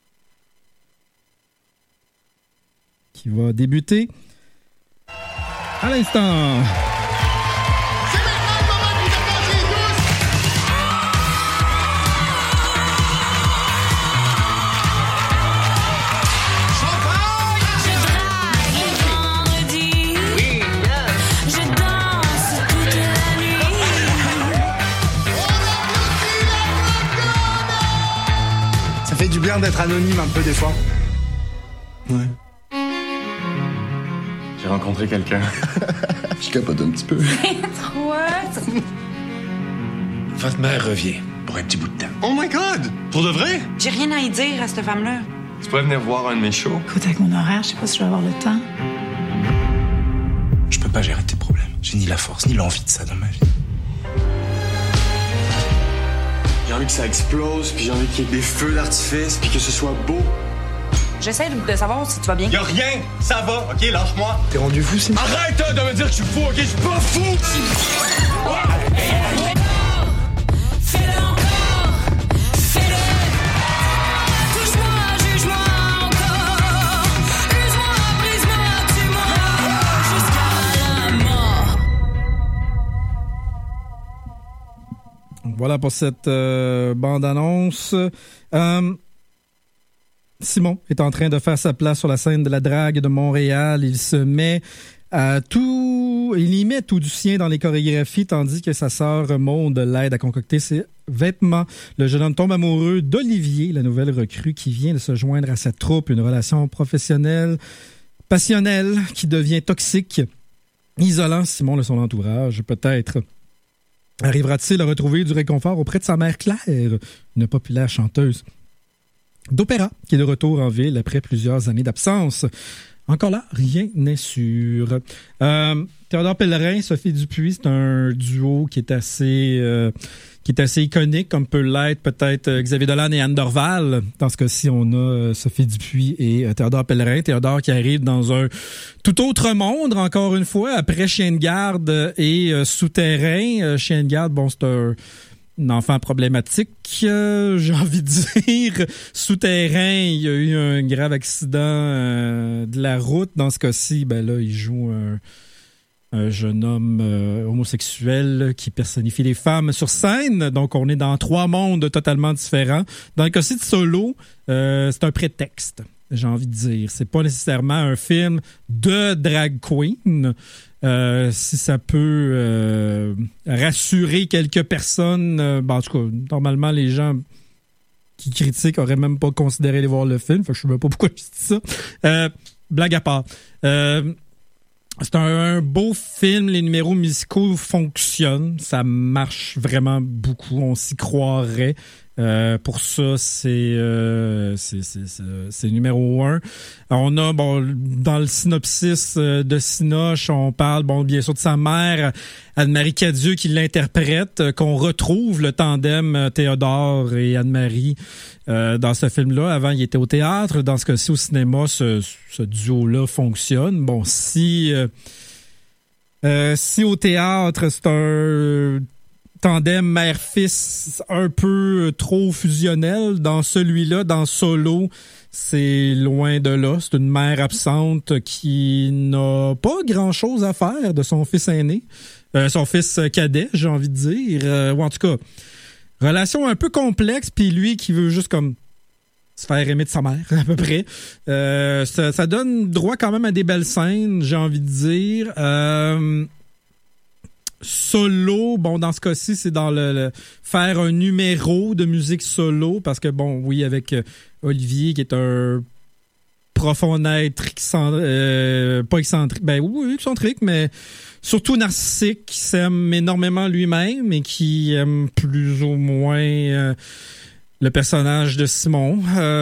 Qui va débuter à l'instant. Ça fait du bien d'être anonyme un peu des fois. Ouais. J'ai rencontré quelqu'un. Je capote un petit peu. Trop hot. Votre mère revient pour un petit bout de temps. Oh my God! Pour de vrai? J'ai rien à y dire à cette femme-là. Tu pourrais venir voir un de mes shows? Écoute, avec mon horaire, je sais pas si je vais avoir le temps. Je peux pas gérer tes problèmes. J'ai ni la force, ni l'envie de ça dans ma vie. J'ai envie que ça explose, puis j'ai envie qu'il y ait des feux d'artifice, puis que ce soit beau. J'essaie de savoir si tu vas bien. Y'a rien! Ça va, ok? Lâche-moi! T'es rendu fou, c'est... Arrête de me dire que je suis fou, ok? Je suis pas fou! Fais-le encore, fais-le. Touche-moi, juge-moi encore. Use-moi, brise-moi, tue-moi jusqu'à la mort. Voilà pour cette bande-annonce. Simon est en train de faire sa place sur la scène de la drague de Montréal. Il y met tout du sien dans les chorégraphies, tandis que sa sœur Maude l'aide à concocter ses vêtements. Le jeune homme tombe amoureux d'Olivier, la nouvelle recrue qui vient de se joindre à sa troupe. Une relation professionnelle, passionnelle, qui devient toxique, isolant Simon de son entourage. Peut-être arrivera-t-il à retrouver du réconfort auprès de sa mère Claire, une populaire chanteuse d'opéra qui est de retour en ville après plusieurs années d'absence. Encore là, rien n'est sûr. Théodore Pellerin, Sophie Dupuis, c'est un duo qui est assez iconique, comme peut l'être peut-être Xavier Dolan et Anne Dorval. Dans ce cas-ci, on a Sophie Dupuis et Théodore Pellerin. Théodore qui arrive dans un tout autre monde, encore une fois, après Chien de garde et Souterrain. Chien de garde, bon, c'est un enfant problématique, j'ai envie de dire. Souterrain, il y a eu un grave accident de la route. Dans ce cas-ci, ben là, il joue un jeune homme homosexuel qui personnifie les femmes sur scène. Donc, on est dans 3 mondes totalement différents. Dans le cas-ci de Solo, c'est un prétexte, j'ai envie de dire. C'est pas nécessairement un film de drag queen. Si ça peut rassurer quelques personnes, en tout cas, normalement, les gens qui critiquent auraient même pas considéré aller voir le film. Fait que je sais même pas pourquoi je dis ça. Blague à part. C'est un beau film. Les numéros musicaux fonctionnent. Ça marche vraiment beaucoup. On s'y croirait. Pour ça, c'est numéro 1. On a, bon, dans le synopsis de Cinoche, on parle, bon, bien sûr, de sa mère, Anne-Marie Cadieux, qui l'interprète, qu'on retrouve le tandem Théodore et Anne-Marie dans ce film-là. Avant, il était au théâtre. Dans ce cas-ci, au cinéma, ce duo-là fonctionne. Bon, si au théâtre, c'est un tandem mère-fils un peu trop fusionnel, dans celui-là, dans Solo, c'est loin de là. C'est une mère absente qui n'a pas grand-chose à faire de son fils aîné, son fils cadet, j'ai envie de dire. Ou en tout cas, relation un peu complexe, puis lui qui veut juste comme se faire aimer de sa mère, à peu près. Ça donne droit quand même à des belles scènes, j'ai envie de dire. Solo, bon, dans ce cas-ci, c'est dans le faire un numéro de musique solo, parce que, bon, oui, avec Olivier, qui est un profond être pas excentrique, ben oui, excentrique, mais surtout narcissique, qui s'aime énormément lui-même et qui aime plus ou moins le personnage de Simon.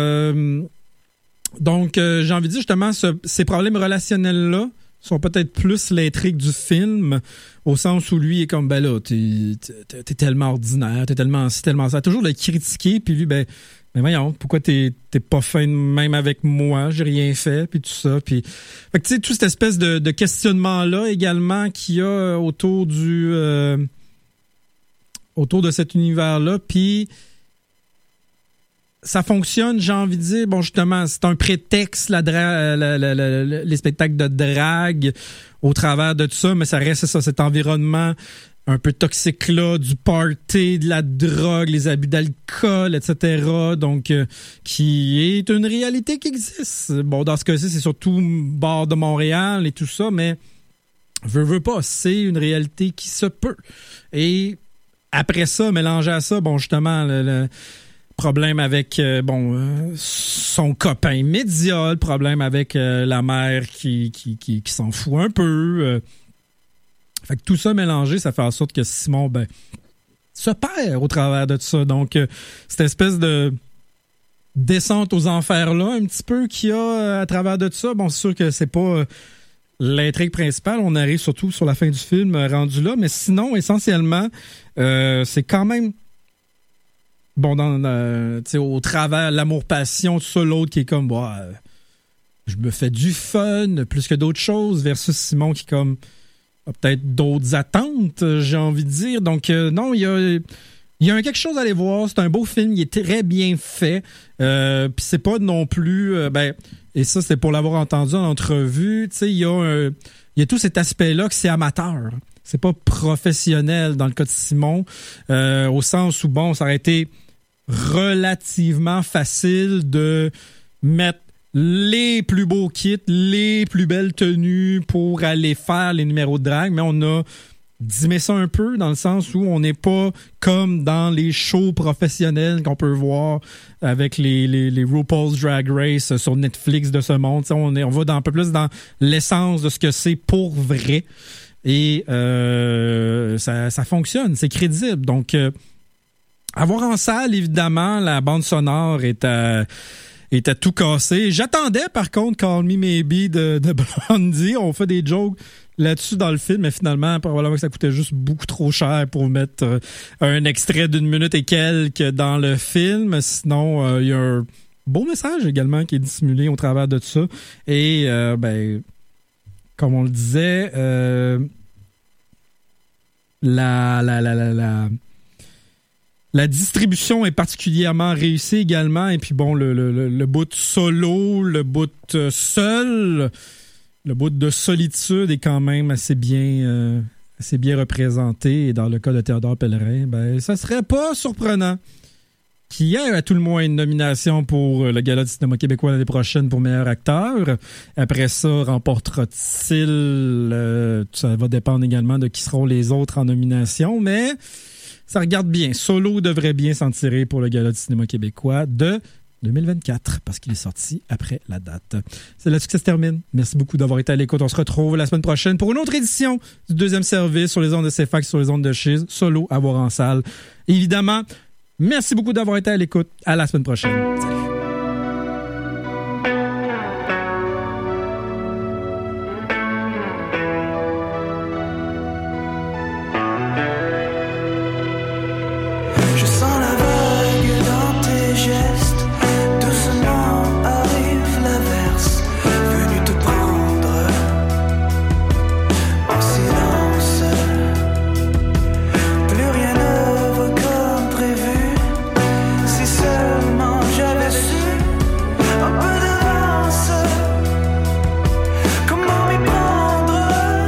Donc, j'ai envie de dire, justement, ces problèmes relationnels-là sont peut-être plus l'intrigue du film, au sens où lui est comme, ben là, t'es tellement ordinaire, t'es tellement ci, tellement ça. Toujours le critiquer, puis lui, ben voyons, pourquoi t'es pas fin même avec moi, j'ai rien fait, puis tout ça. Puis, fait que tu sais, toute cette espèce de questionnement-là également qu'il y a autour de cet univers-là, puis ça fonctionne, j'ai envie de dire. Bon, justement, c'est un prétexte, les spectacles de drague au travers de tout ça, mais ça reste ça, cet environnement un peu toxique-là, du party, de la drogue, les abus d'alcool, etc. Donc, qui est une réalité qui existe. Bon, dans ce cas-ci, c'est surtout bord de Montréal et tout ça, mais veux pas, c'est une réalité qui se peut. Et après ça, mélangé à ça, bon, justement, le problème avec son copain immédiat, le problème avec la mère qui s'en fout un peu. Fait que tout ça mélangé, ça fait en sorte que Simon se perd au travers de tout ça. Donc, cette espèce de descente aux enfers-là, un petit peu, qu'il y a à travers de tout ça. Bon, c'est sûr que c'est pas l'intrigue principale. On arrive surtout sur la fin du film rendu là. Mais sinon, essentiellement, c'est quand même bon, au travers l'amour-passion, tout ça, l'autre qui est comme, je me fais du fun plus que d'autres choses, versus Simon qui comme a peut-être d'autres attentes, j'ai envie de dire. Donc, non, il y a quelque chose à aller voir. C'est un beau film, il est très bien fait. Puis c'est pas non plus, et ça, c'est pour l'avoir entendu en entrevue, tu sais, il y a tout cet aspect-là que c'est amateur. C'est pas professionnel dans le cas de Simon, au sens où, bon, ça aurait été relativement facile de mettre les plus beaux kits, les plus belles tenues pour aller faire les numéros de drague, mais on a dimé ça un peu dans le sens où on n'est pas comme dans les shows professionnels qu'on peut voir avec les RuPaul's Drag Race sur Netflix de ce monde. On va un peu plus dans l'essence de ce que c'est pour vrai. Et ça fonctionne, c'est crédible. Donc, à voir en salle, évidemment, la bande sonore est à tout casser. J'attendais, par contre, Call Me Maybe de Blondie. On fait des jokes là-dessus dans le film, mais finalement, probablement que ça coûtait juste beaucoup trop cher pour mettre un extrait d'1 minute et quelques dans le film. Sinon, il y a un beau message également qui est dissimulé au travers de tout ça. Et, comme on le disait, la distribution est particulièrement réussie également. Et puis bon, le bout solo, le bout seul, le bout de solitude est quand même assez bien représenté. Et dans le cas de Théodore Pellerin, ça serait pas surprenant qu'il y ait à tout le moins une nomination pour le Gala du cinéma québécois l'année prochaine pour meilleur acteur. Après ça, remportera-t-il? Ça va dépendre également de qui seront les autres en nomination, mais ça regarde bien. Solo devrait bien s'en tirer pour le Gala du cinéma québécois de 2024, parce qu'il est sorti après la date. C'est là-dessus que ça se termine. Merci beaucoup d'avoir été à l'écoute. On se retrouve la semaine prochaine pour une autre édition du deuxième service sur les ondes de CFAC, sur les ondes de Chiz. Solo à voir en salle. Évidemment, merci beaucoup d'avoir été à l'écoute. À la semaine prochaine. Salut. Je sens la vague dans tes gestes. Doucement arrive l'averse, venue te prendre en silence. Plus rien ne va comme prévu. Si seulement j'avais su un peu d'avance, comment m'y prendre?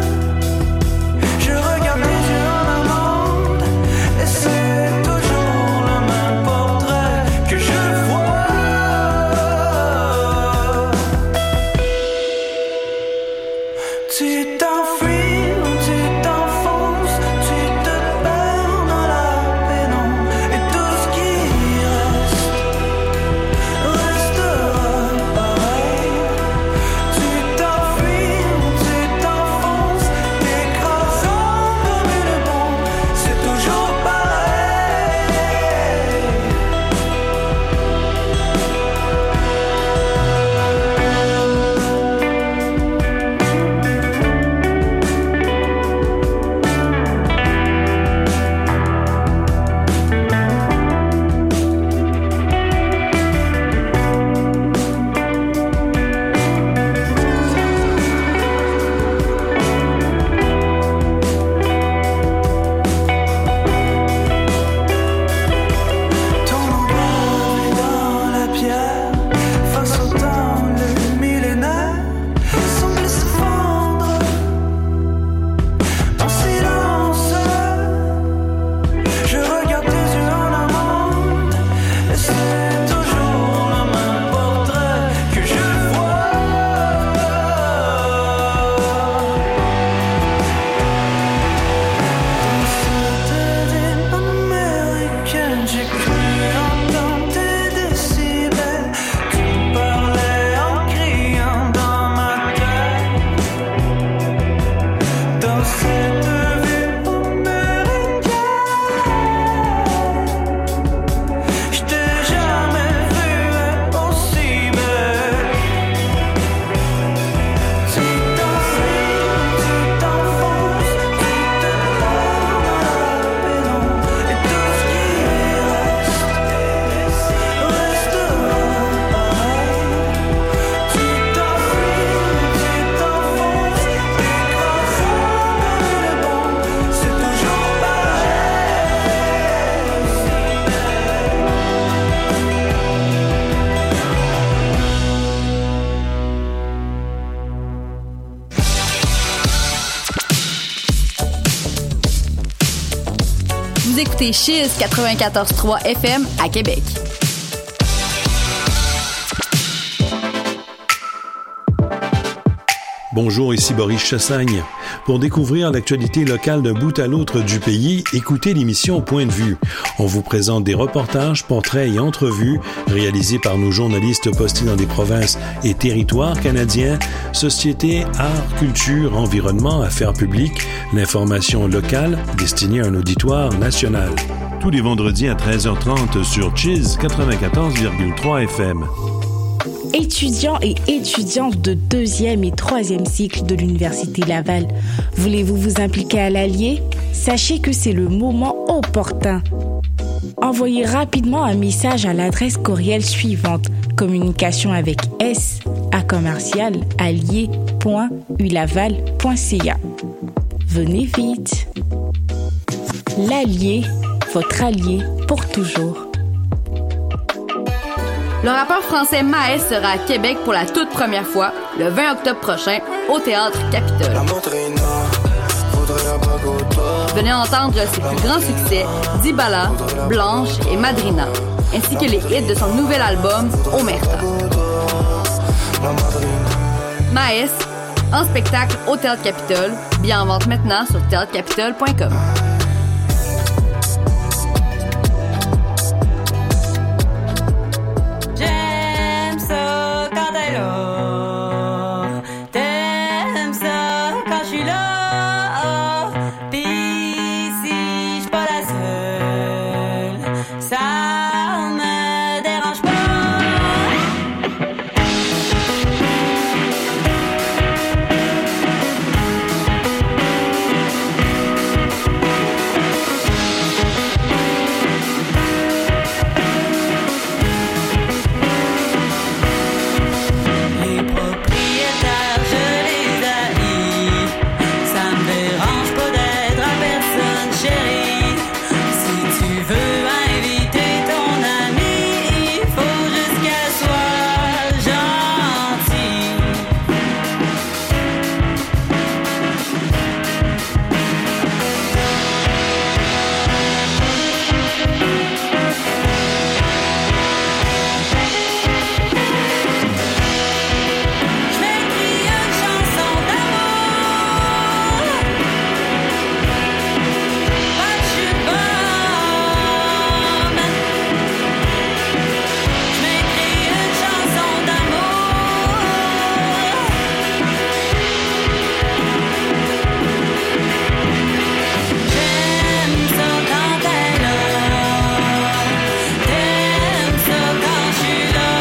Je regarde tes yeux en amande et c'est toujours le même portrait que je vois. Tu t'enfuis ou tu t'enfonces, tu te perds dans la pénombre et tout ce qui restera pareil. Tu t'enfuis ou tu t'enfonces, t'écrasant comme une bombe, c'est toujours pareil. Ton nom gravé dans la pierre, face au temps, le millénaire semble se fondre en silence. Je regarde tes yeux en amande et c'est toujours le même portrait que je vois. Dans cette ville américaine, j'ai cru entendre tes décibels. Tu me parlais en criant dans ma tête. Dans cette ville américaine, je t'ai jamais vu aussi belle. Tu t'enfuis, tu t'enfonces, tu te perds dans la pénombre et tout ce qui restera pareil. Tu t'enfuis, tu t'enfonces, t'écrasant comme une bombe, c'est toujours Vous écoutez Chiz 94.3 FM à Québec. Bonjour, ici Boris Chassagne. Pour découvrir l'actualité locale d'un bout à l'autre du pays, écoutez l'émission Point de vue. On vous présente des reportages, portraits et entrevues réalisés par nos journalistes postés dans des provinces et territoires canadiens, société, art, culture, environnement, affaires publiques, l'information locale destinée à un auditoire national. Tous les vendredis à 13h30 sur Chiz 94,3 FM. Étudiants et étudiantes de 2e et 3e cycle de l'Université Laval, voulez-vous vous impliquer à l'Allier? Sachez que c'est le moment opportun. Envoyez rapidement un message à l'adresse courriel suivante: communication avec s@allier.ulaval.ca. Venez vite. L'Allier, votre allié pour toujours. Le rappeur français Maes sera à Québec pour la toute première fois, le 20 octobre prochain, au Théâtre Capitole. Venez entendre ses plus grands succès, Dibala, Blanche et Madrina, ainsi que les hits de son nouvel album, Omerta. Maes, en spectacle au Théâtre Capitole, bien en vente maintenant sur théâtrecapitole.com.